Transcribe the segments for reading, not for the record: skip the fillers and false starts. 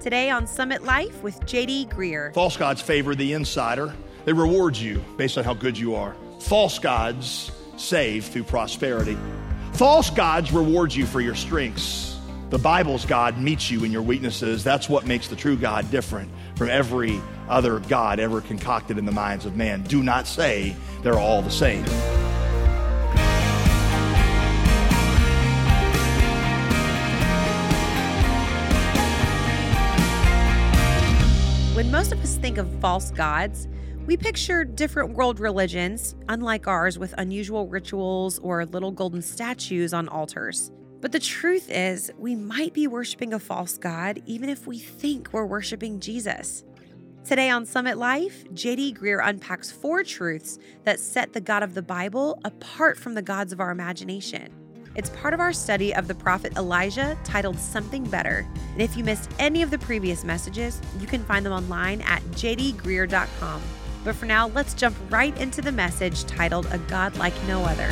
Today on Summit Life with J.D. Greear. False gods favor the insider. They reward you based on how good you are. False gods save through prosperity. False gods reward you for your strengths. The Bible's God meets you in your weaknesses. That's what makes the true God different from every other God ever concocted in the minds of man. Do not say they're all the same. When most of us think of false gods, we picture different world religions, unlike ours, with unusual rituals or little golden statues on altars. But the truth is, we might be worshiping a false god even if we think we're worshiping Jesus. Today on Summit Life, J.D. Greear unpacks 4 truths that set the God of the Bible apart from the gods of our imagination. It's part of our study of the prophet Elijah titled Something Better. And if you missed any of the previous messages, you can find them online at jdgreear.com. But for now, let's jump right into the message titled A God Like No Other.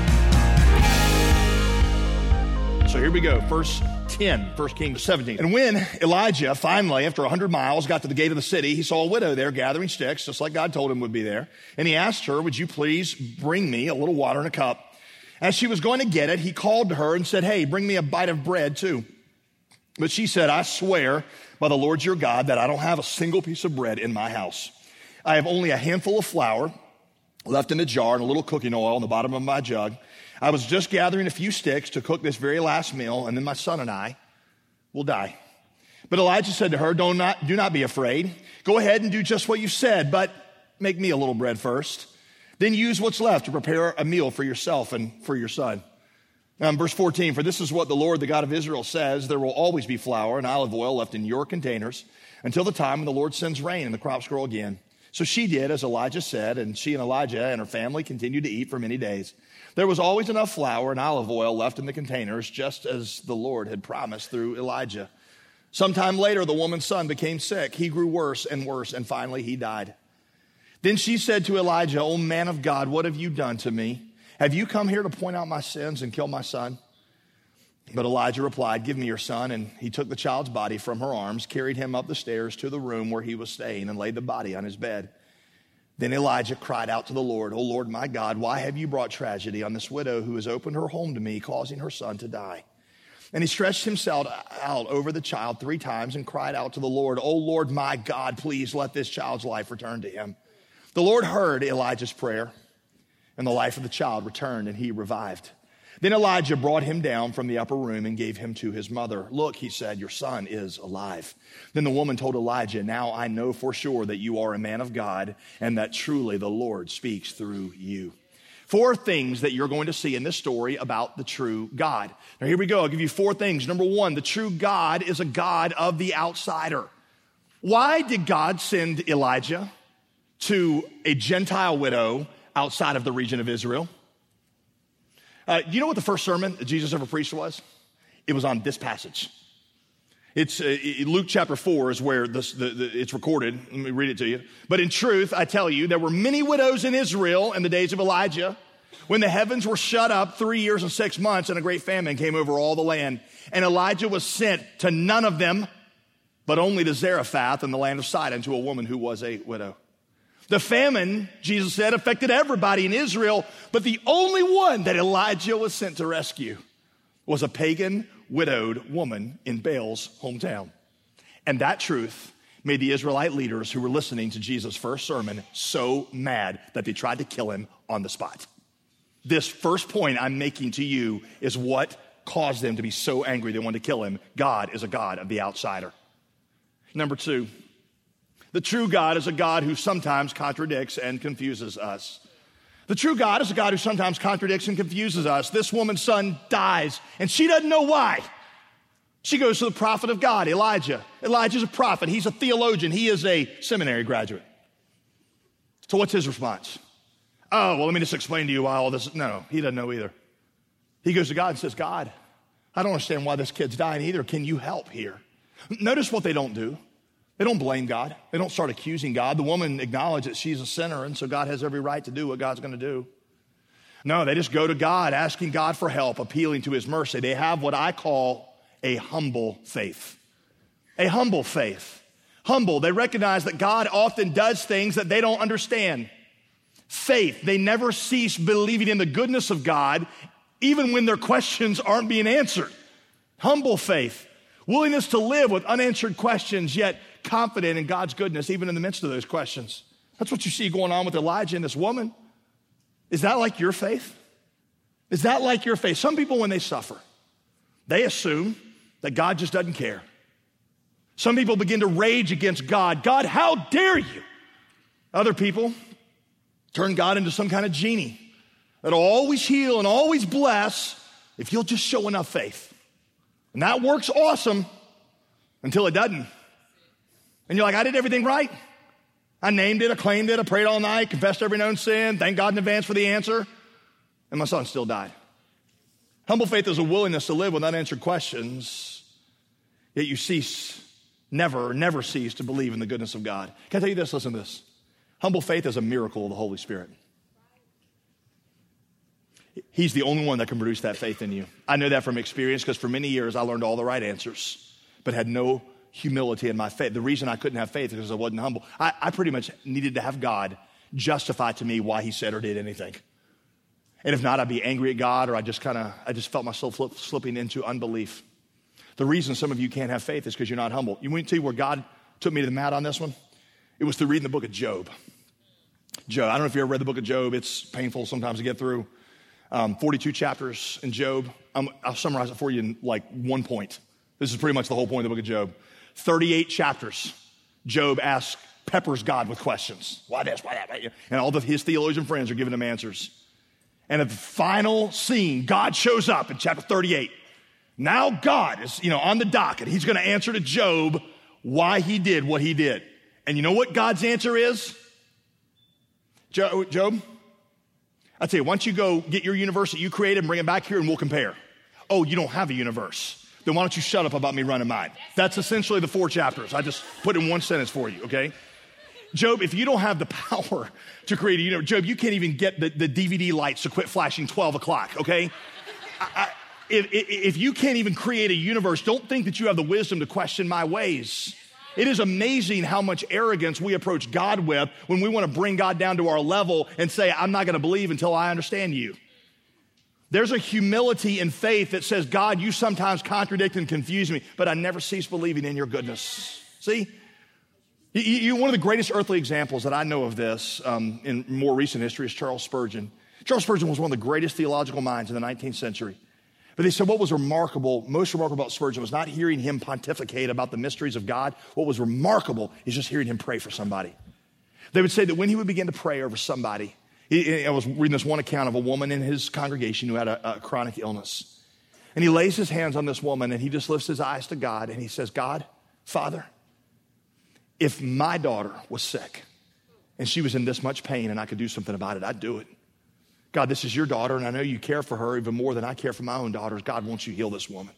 So here we go, verse 10, 1 Kings 17. And when Elijah finally, after 100 miles, got to the gate of the city, he saw a widow there gathering sticks, just like God told him would be there. And he asked her, would you please bring me a little water in a cup? As she was going to get it, he called to her and said, hey, bring me a bite of bread too. But she said, I swear by the Lord your God that I don't have a single piece of bread in my house. I have only a handful of flour left in a jar and a little cooking oil in the bottom of my jug. I was just gathering a few sticks to cook this very last meal, and then my son and I will die. But Elijah said to her, do not be afraid. Go ahead and do just what you said, but make me a little bread first. Then use what's left to prepare a meal for yourself and for your son. Now in verse 14, for this is what the Lord, the God of Israel says, there will always be flour and olive oil left in your containers until the time when the Lord sends rain and the crops grow again. So she did as Elijah said, and she and Elijah and her family continued to eat for many days. There was always enough flour and olive oil left in the containers, just as the Lord had promised through Elijah. Sometime later, the woman's son became sick. He grew worse, and finally he died. Then she said to Elijah, O man of God, what have you done to me? Have you come here to point out my sins and kill my son? But Elijah replied, give me your son. And he took the child's body from her arms, carried him up the stairs to the room where he was staying, and laid the body on his bed. Then Elijah cried out to the Lord, O Lord my God, why have you brought tragedy on this widow who has opened her home to me, causing her son to die? And he stretched himself out over the child 3 times and cried out to the Lord, O Lord my God, please let this child's life return to him. The Lord heard Elijah's prayer, and the life of the child returned, and he revived. Then Elijah brought him down from the upper room and gave him to his mother. Look, he said, your son is alive. Then the woman told Elijah, now I know for sure that you are a man of God, and that truly the Lord speaks through you. 4 things that you're going to see in this story about the true God. Now here we go. I'll give you 4 things. Number 1, the true God is a God of the outsider. Why did God send Elijah to a Gentile widow outside of the region of Israel? Do you know what the first sermon that Jesus ever preached was? It was on this passage. It's Luke chapter 4 is where it's recorded. Let me read it to you. But in truth, I tell you, there were many widows in Israel in the days of Elijah when the heavens were shut up 3 years and 6 months and a great famine came over all the land. And Elijah was sent to none of them, but only to Zarephath in the land of Sidon, to a woman who was a widow. The famine, Jesus said, affected everybody in Israel, but the only one that Elijah was sent to rescue was a pagan, widowed woman in Baal's hometown. And that truth made the Israelite leaders who were listening to Jesus' first sermon so mad that they tried to kill him on the spot. This first point I'm making to you is what caused them to be so angry they wanted to kill him. God is a God of the outsider. Number 2. The true God is a God who sometimes contradicts and confuses us. The true God is a God who sometimes contradicts and confuses us. This woman's son dies, and she doesn't know why. She goes to the prophet of God, Elijah. Elijah's a prophet. He's a theologian. He is a seminary graduate. So what's his response? Oh, well, let me just explain to you why all this. No, he doesn't know either. He goes to God and says, God, I don't understand why this kid's dying either. Can you help here? Notice what they don't do. They don't blame God. They don't start accusing God. The woman acknowledged that she's a sinner, and so God has every right to do what God's going to do. No, they just go to God, asking God for help, appealing to his mercy. They have what I call a humble faith. a humble faith. Humble, they recognize that God often does things that they don't understand. Faith, they never cease believing in the goodness of God, even when their questions aren't being answered. Humble faith, willingness to live with unanswered questions, yet confident in God's goodness, even in the midst of those questions. That's what you see going on with Elijah and this woman. Is that like your faith? Is that like your faith? Some people, when they suffer, they assume that God just doesn't care. Some people begin to rage against God. God, how dare you? Other people turn God into some kind of genie that'll always heal and always bless if you'll just show enough faith. And that works awesome until it doesn't. And you're like, I did everything right. I named it, I claimed it, I prayed all night, confessed every known sin, thanked God in advance for the answer, and my son still died. Humble faith is a willingness to live with unanswered questions, yet you never cease to believe in the goodness of God. Can I tell you this? Listen to this. Humble faith is a miracle of the Holy Spirit. He's the only one that can produce that faith in you. I know that from experience because for many years I learned all the right answers, but had no humility in my faith. The reason I couldn't have faith is because I wasn't humble. I pretty much needed to have God justify to me why he said or did anything. And if not, I'd be angry at God, or I just felt myself slipping into unbelief. The reason some of you can't have faith is because you're not humble. You want to tell you where God took me to the mat on this one? It was through reading the book of Job. Job, I don't know if you ever read the book of Job. It's painful sometimes to get through. 42 chapters in Job. I'll summarize it for you in like 1 point. This is pretty much the whole point of the book of Job. 38 chapters. Job peppers God with questions. Why this, why that? And all of his theologian friends are giving him answers. And at the final scene, God shows up in chapter 38. Now God is, on the docket. He's going to answer to Job why he did what he did. And you know what God's answer is? Job, I tell you, why don't you go get your universe that you created and bring it back here and we'll compare. Oh, you don't have a universe. Then why don't you shut up about me running mine? That's essentially the 4 chapters. I just put in one sentence for you, okay? Job, if you don't have the power to create a universe, Job, you can't even get the DVD lights to quit flashing 12 o'clock, okay? If you can't even create a universe, don't think that you have the wisdom to question my ways. It is amazing how much arrogance we approach God with when we want to bring God down to our level and say, I'm not going to believe until I understand you. There's a humility in faith that says, God, you sometimes contradict and confuse me, but I never cease believing in your goodness. See? One of the greatest earthly examples that I know of this in more recent history is Charles Spurgeon. Charles Spurgeon was one of the greatest theological minds in the 19th century. But they said what was most remarkable about Spurgeon was not hearing him pontificate about the mysteries of God. What was remarkable is just hearing him pray for somebody. They would say that when he would begin to pray over somebody, I was reading this one account of a woman in his congregation who had a chronic illness. And he lays his hands on this woman and he just lifts his eyes to God and he says, God, Father, if my daughter was sick and she was in this much pain and I could do something about it, I'd do it. God, this is your daughter and I know you care for her even more than I care for my own daughters. God, won't you heal this woman?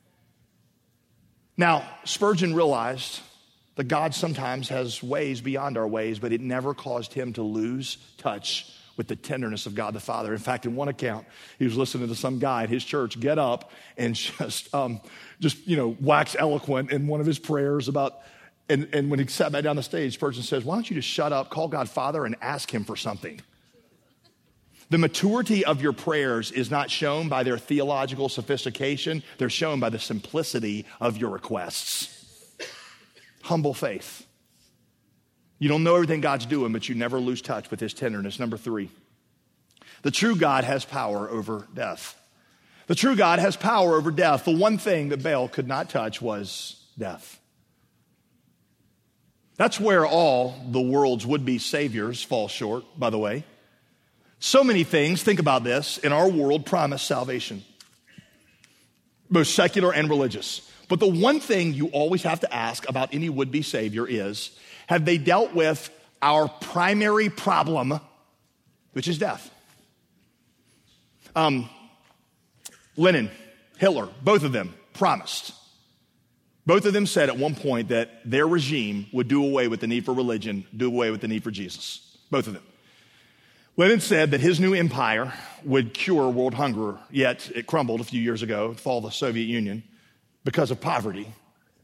Now, Spurgeon realized that God sometimes has ways beyond our ways, but it never caused him to lose touch with the tenderness of God the Father. In fact, in one account, he was listening to some guy at his church get up and just wax eloquent in one of his prayers about, and when he sat back down the stage, Spurgeon says, why don't you just shut up, call God Father, and ask him for something? The maturity of your prayers is not shown by their theological sophistication. They're shown by the simplicity of your requests. Humble faith. You don't know everything God's doing, but you never lose touch with his tenderness. Number 3, the true God has power over death. The true God has power over death. The one thing that Baal could not touch was death. That's where all the world's would-be saviors fall short, by the way. So many things, think about this, in our world promise salvation, both secular and religious. But the one thing you always have to ask about any would-be savior is, have they dealt with our primary problem, which is death? Lenin, Hitler, both of them promised. Both of them said at one point that their regime would do away with the need for religion, do away with the need for Jesus. Both of them. Lenin said that his new empire would cure world hunger, yet it crumbled a few years ago, the fall of the Soviet Union, because of poverty.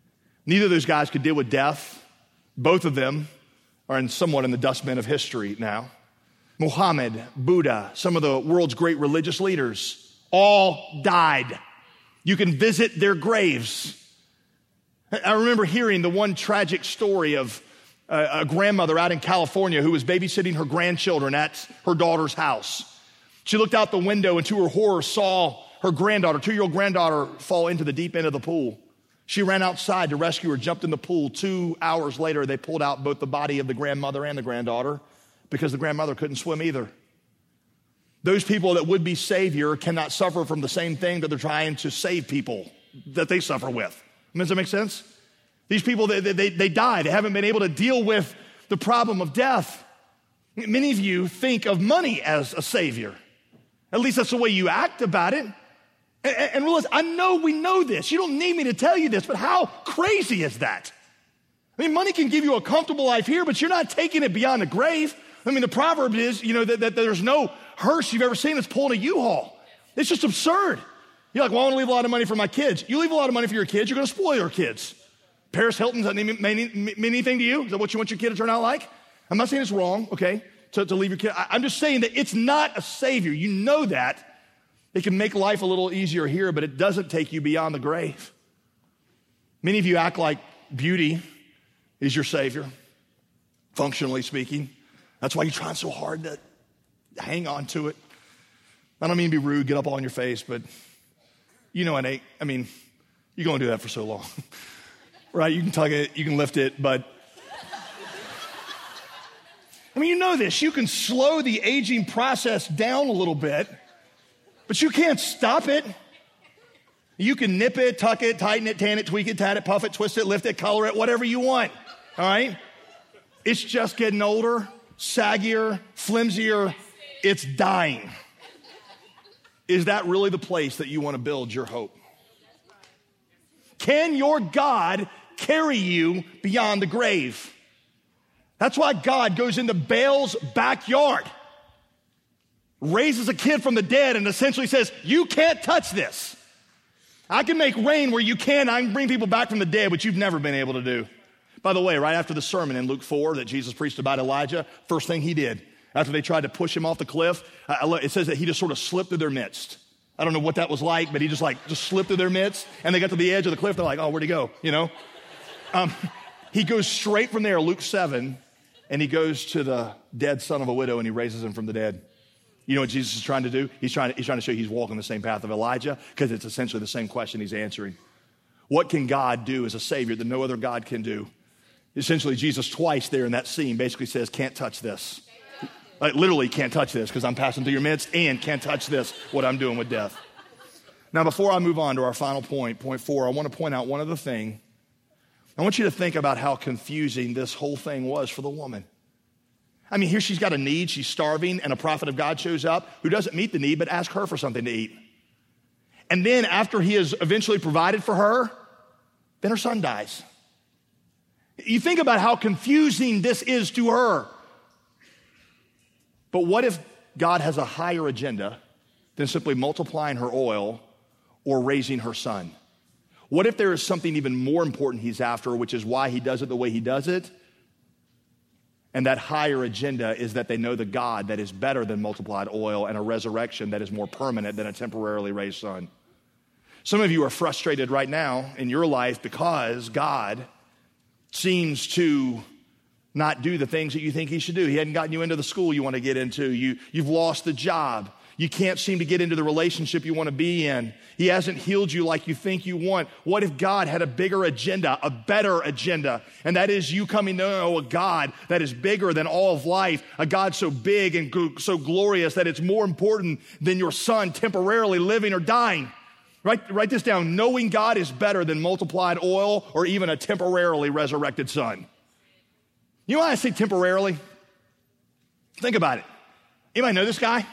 Neither of those guys could deal with death. Both of them are somewhat in the dustbin of history now. Muhammad, Buddha, some of the world's great religious leaders, all died. You can visit their graves. I remember hearing the one tragic story of a grandmother out in California who was babysitting her grandchildren at her daughter's house. She looked out the window and to her horror saw her granddaughter, 2-year-old granddaughter, fall into the deep end of the pool. She ran outside to rescue her, jumped in the pool. 2 hours later, they pulled out both the body of the grandmother and the granddaughter because the grandmother couldn't swim either. Those people that would be Savior cannot suffer from the same thing that they're trying to save people that they suffer with. Does that make sense? These people, they died. They haven't been able to deal with the problem of death. Many of you think of money as a savior. At least that's the way you act about it. And realize, I know we know this. You don't need me to tell you this, but how crazy is that? I mean, money can give you a comfortable life here, but you're not taking it beyond the grave. I mean, the proverb is, that there's no hearse you've ever seen that's pulling a U-Haul. It's just absurd. You're like, well, I want to leave a lot of money for my kids. You leave a lot of money for your kids, you're going to spoil your kids. Paris Hilton, does that mean anything to you? Is that what you want your kid to turn out like? I'm not saying it's wrong, okay, to leave your kid. I'm just saying that it's not a savior. You know that. It can make life a little easier here, but it doesn't take you beyond the grave. Many of you act like beauty is your savior, functionally speaking. That's why you're trying so hard to hang on to it. I don't mean to be rude, get up all in your face, but you know it ain't. I mean, you're going to do that for so long. Right, you can tug it, you can lift it, but I mean, you know this. You can slow the aging process down a little bit, but you can't stop it. You can nip it, tuck it, tighten it, tan it, tweak it, tat it, puff it, twist it, lift it, color it, whatever you want, all right? It's just getting older, saggier, flimsier. It's dying. Is that really the place that you want to build your hope? Can your God carry you beyond the grave? That's why God goes into Baal's backyard, raises a kid from the dead, and essentially says, you can't touch this. I can make rain where you can. I can bring people back from the dead, which you've never been able to do. By the way, right after the sermon in Luke 4 that Jesus preached about Elijah, first thing he did, after they tried to push him off the cliff, it says that he just sort of slipped through their midst. I don't know what that was like, but he just slipped through their midst, and they got to the edge of the cliff. They're like, oh, where'd he go? He goes straight from there, Luke 7, and he goes to the dead son of a widow, and he raises him from the dead. You know what Jesus is trying to do? He's trying to show you he's walking the same path of Elijah, because it's essentially the same question he's answering. What can God do as a savior that no other God can do? Essentially, Jesus twice there in that scene basically says, can't touch this. Like literally can't touch this because I'm passing through your midst, and can't touch this, what I'm doing with death. Now, before I move on to our final point 4, I want to point out one other thing. I want you to think about how confusing this whole thing was for the woman. I mean, here she's got a need, she's starving, and a prophet of God shows up who doesn't meet the need, but asks her for something to eat. And then after he has eventually provided for her, then her son dies. You think about how confusing this is to her. But what if God has a higher agenda than simply multiplying her oil or raising her son? What if there is something even more important he's after, which is why he does it the way he does it? And that higher agenda is that they know the God that is better than multiplied oil and a resurrection that is more permanent than a temporarily raised son. Some of you are frustrated right now in your life because God seems to not do the things that you think he should do. He hadn't gotten you into the school you want to get into. You've lost the job. You can't seem to get into the relationship you want to be in. He hasn't healed you like you think you want. What if God had a bigger agenda, a better agenda? And that is you coming to know a God that is bigger than all of life, a God so big and so glorious that it's more important than your son temporarily living or dying. Write this down. Knowing God is better than multiplied oil or even a temporarily resurrected son. You know why I say temporarily? Think about it. Anybody know this guy?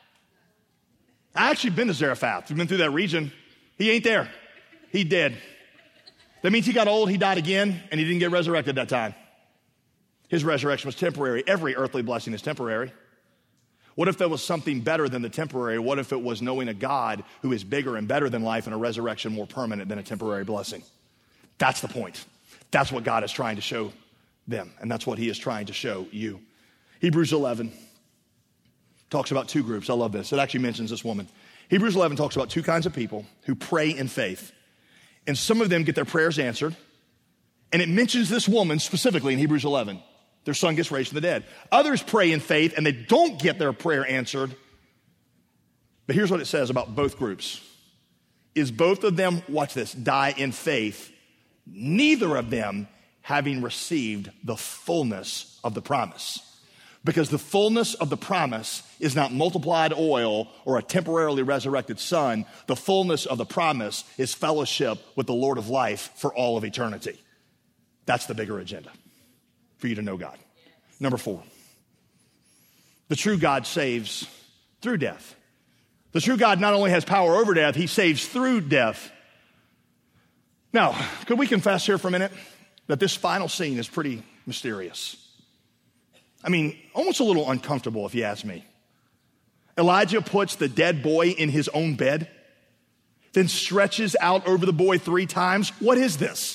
I actually been to Zarephath. We've been through that region. He ain't there. He dead. That means he got old, he died again, and he didn't get resurrected that time. His resurrection was temporary. Every earthly blessing is temporary. What if there was something better than the temporary? What if it was knowing a God who is bigger and better than life and a resurrection more permanent than a temporary blessing? That's the point. That's what God is trying to show them, and that's what he is trying to show you. Hebrews 11 talks about two groups. I love this. It actually mentions this woman. Hebrews 11 talks about two kinds of people who pray in faith. And some of them get their prayers answered. And it mentions this woman specifically in Hebrews 11. Their son gets raised from the dead. Others pray in faith and they don't get their prayer answered. But here's what it says about both groups. Is both of them, watch this, die in faith, neither of them having received the fullness of the promise. Because the fullness of the promise is not multiplied oil or a temporarily resurrected son. The fullness of the promise is fellowship with the Lord of life for all of eternity. That's the bigger agenda, for you to know God. Number 4, the true God saves through death. The true God not only has power over death, he saves through death. Now, could we confess here for a minute that this final scene is pretty mysterious? I mean, almost a little uncomfortable if you ask me. Elijah puts the dead boy in his own bed, then stretches out over the boy 3 times. What is this?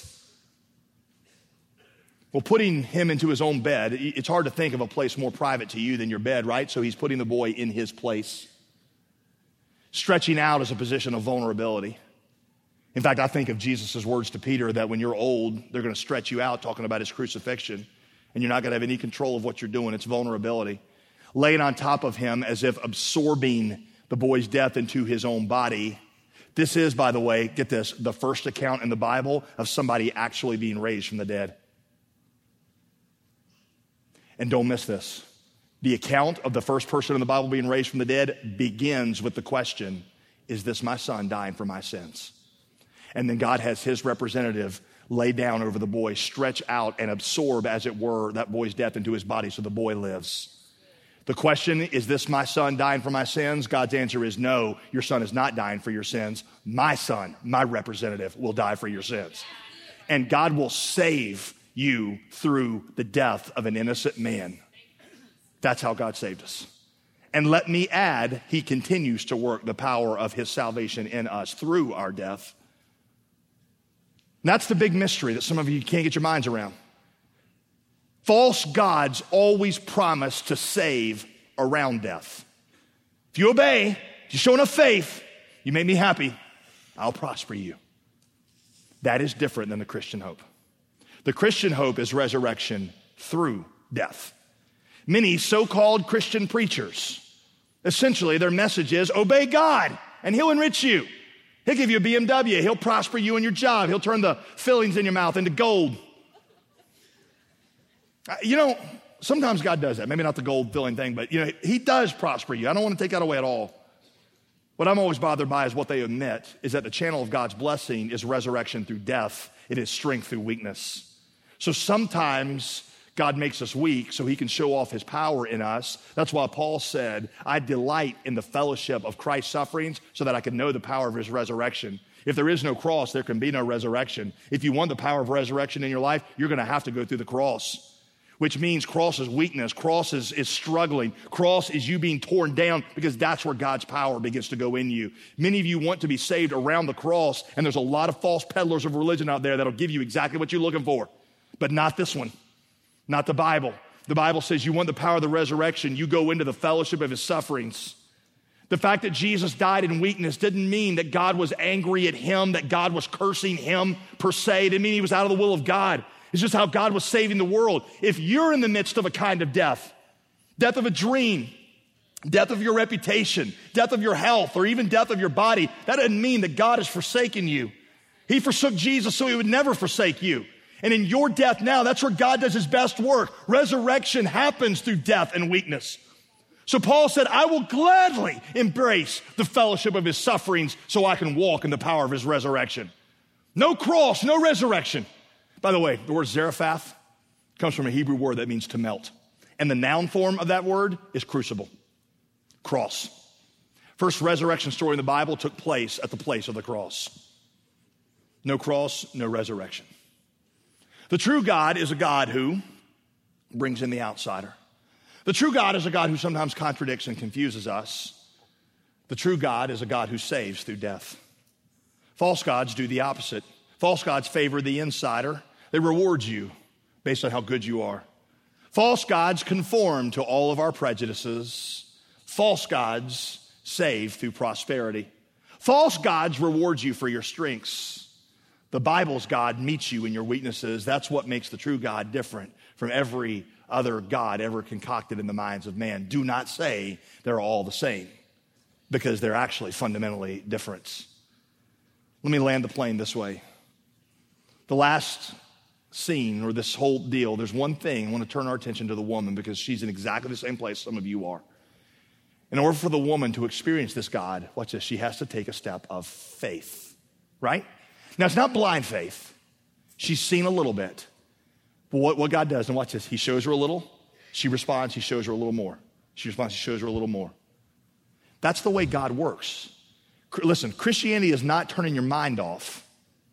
Well, putting him into his own bed, it's hard to think of a place more private to you than your bed, right? So he's putting the boy in his place. Stretching out is a position of vulnerability. In fact, I think of Jesus' words to Peter that when you're old, they're going to stretch you out, talking about his crucifixion, and you're not going to have any control of what you're doing. It's vulnerability. Laying on top of him as if absorbing the boy's death into his own body. This is, by the way, get this, the first account in the Bible of somebody actually being raised from the dead. And don't miss this. The account of the first person in the Bible being raised from the dead begins with the question, is this my son dying for my sins? And then God has his representative lay down over the boy, stretch out and absorb, as it were, that boy's death into his body so the boy lives. The question, is this my son dying for my sins? God's answer is no, your son is not dying for your sins. My son, my representative, will die for your sins. And God will save you through the death of an innocent man. That's how God saved us. And let me add, he continues to work the power of his salvation in us through our death. And that's the big mystery that some of you can't get your minds around. False gods always promise to save around death. If you obey, if you show enough faith, you make me happy, I'll prosper you. That is different than the Christian hope. The Christian hope is resurrection through death. Many so-called Christian preachers, essentially their message is obey God and he'll enrich you. He'll give you a BMW. He'll prosper you in your job. He'll turn the fillings in your mouth into gold. You know, sometimes God does that. Maybe not the gold filling thing, but you know, he does prosper you. I don't want to take that away at all. What I'm always bothered by is what they omit is that the channel of God's blessing is resurrection through death. It is strength through weakness. So sometimes God makes us weak so he can show off his power in us. That's why Paul said, I delight in the fellowship of Christ's sufferings so that I can know the power of his resurrection. If there is no cross, there can be no resurrection. If you want the power of resurrection in your life, you're going to have to go through the cross, which means cross is weakness. Cross is struggling. Cross is you being torn down because that's where God's power begins to go in you. Many of you want to be saved around the cross, and there's a lot of false peddlers of religion out there that'll give you exactly what you're looking for, but not this one. Not the Bible. The Bible says you want the power of the resurrection, you go into the fellowship of his sufferings. The fact that Jesus died in weakness didn't mean that God was angry at him, that God was cursing him per se. It didn't mean he was out of the will of God. It's just how God was saving the world. If you're in the midst of a kind of death, death of a dream, death of your reputation, death of your health, or even death of your body, that doesn't mean that God has forsaken you. He forsook Jesus so he would never forsake you. And in your death now, that's where God does his best work. Resurrection happens through death and weakness. So Paul said, I will gladly embrace the fellowship of his sufferings so I can walk in the power of his resurrection. No cross, no resurrection. By the way, the word Zarephath comes from a Hebrew word that means to melt. And the noun form of that word is crucible, cross. First resurrection story in the Bible took place at the place of the cross. No cross, no resurrection. The true God is a God who brings in the outsider. The true God is a God who sometimes contradicts and confuses us. The true God is a God who saves through death. False gods do the opposite. False gods favor the insider. They reward you based on how good you are. False gods conform to all of our prejudices. False gods save through prosperity. False gods reward you for your strengths. The Bible's God meets you in your weaknesses. That's what makes the true God different from every other God ever concocted in the minds of man. Do not say they're all the same, because they're actually fundamentally different. Let me land the plane this way. The last scene, or this whole deal, there's one thing. I want to turn our attention to the woman, because she's in exactly the same place some of you are. In order for the woman to experience this God, watch this, she has to take a step of faith, right? Now, it's not blind faith. She's seen a little bit. But what God does, and watch this, he shows her a little, she responds, he shows her a little more. She responds, he shows her a little more. That's the way God works. Listen, Christianity is not turning your mind off.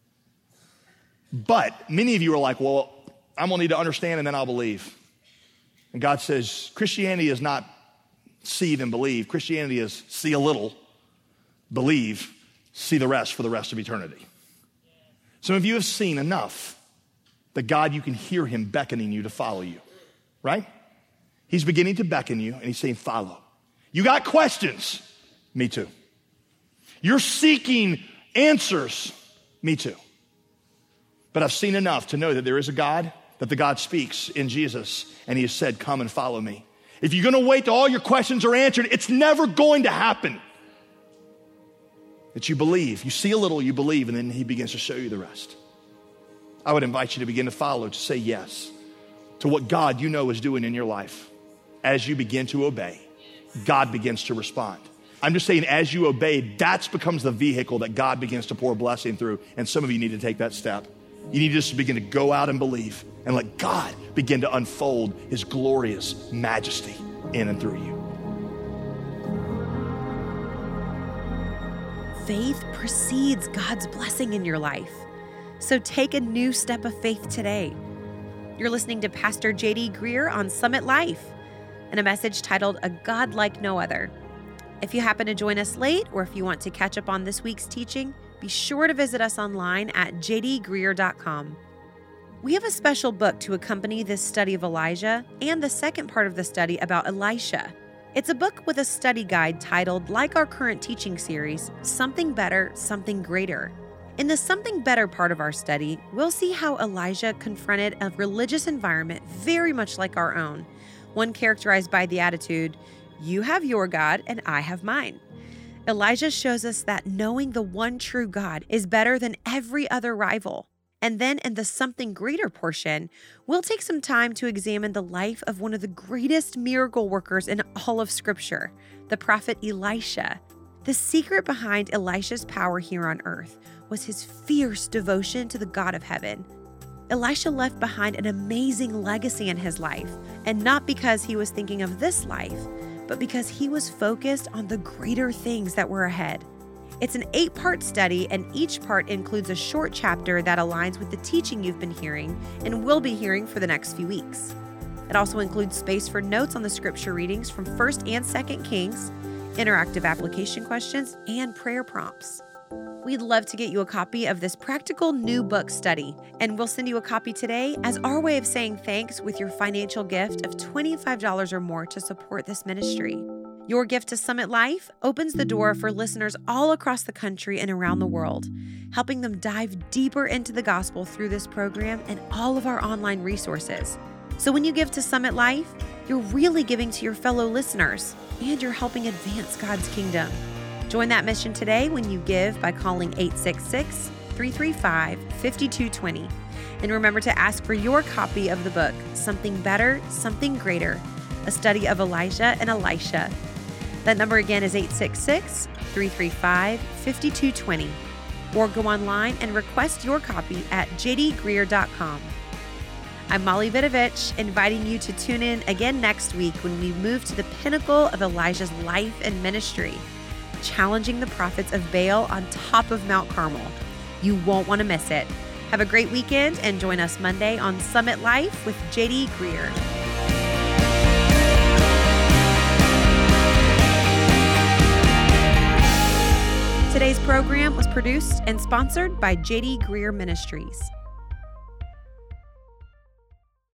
But many of you are like, well, I'm going to need to understand and then I'll believe. And God says, Christianity is not see then believe. Christianity is see a little, believe, see the rest for the rest of eternity. Some of you have seen enough that God, you can hear him beckoning you to follow you, right? He's beginning to beckon you and he's saying, follow. You got questions? Me too. You're seeking answers? Me too. But I've seen enough to know that there is a God, that the God speaks in Jesus, and he has said, come and follow me. If you're going to wait till all your questions are answered, it's never going to happen. That you believe. You see a little, you believe, and then he begins to show you the rest. I would invite you to begin to follow, to say yes to what God you know is doing in your life. As you begin to obey, God begins to respond. I'm just saying, as you obey, that becomes the vehicle that God begins to pour blessing through. And some of you need to take that step. You need to just begin to go out and believe and let God begin to unfold his glorious majesty in and through you. Faith precedes God's blessing in your life. So take a new step of faith today. You're listening to Pastor J.D. Greear on Summit Life and a message titled A God Like No Other. If you happen to join us late, or if you want to catch up on this week's teaching, be sure to visit us online at jdgreear.com. We have a special book to accompany this study of Elijah and the second part of the study about Elisha. It's a book with a study guide titled, like our current teaching series, Something Better, Something Greater. In the Something Better part of our study, we'll see how Elijah confronted a religious environment very much like our own, one characterized by the attitude, you have your God and I have mine. Elijah shows us that knowing the one true God is better than every other rival. And then in the Something Greater portion, we'll take some time to examine the life of one of the greatest miracle workers in all of Scripture, the prophet Elisha. The secret behind Elisha's power here on earth was his fierce devotion to the God of heaven. Elisha left behind an amazing legacy in his life, and not because he was thinking of this life, but because he was focused on the greater things that were ahead. It's an 8-part study, and each part includes a short chapter that aligns with the teaching you've been hearing and will be hearing for the next few weeks. It also includes space for notes on the scripture readings from 1st and 2nd Kings, interactive application questions, and prayer prompts. We'd love to get you a copy of this practical new book study, and we'll send you a copy today as our way of saying thanks with your financial gift of $25 or more to support this ministry. Your gift to Summit Life opens the door for listeners all across the country and around the world, helping them dive deeper into the gospel through this program and all of our online resources. So when you give to Summit Life, you're really giving to your fellow listeners, and you're helping advance God's kingdom. Join that mission today when you give by calling 866-335-5220. And remember to ask for your copy of the book, Something Better, Something Greater, a study of Elijah and Elisha. That number again is 866-335-5220. Or go online and request your copy at jdgreear.com. I'm Molly Vidovich, inviting you to tune in again next week when we move to the pinnacle of Elijah's life and ministry, challenging the prophets of Baal on top of Mount Carmel. You won't want to miss it. Have a great weekend and join us Monday on Summit Life with J.D. Greear. Today's program was produced and sponsored by J.D. Greear Ministries.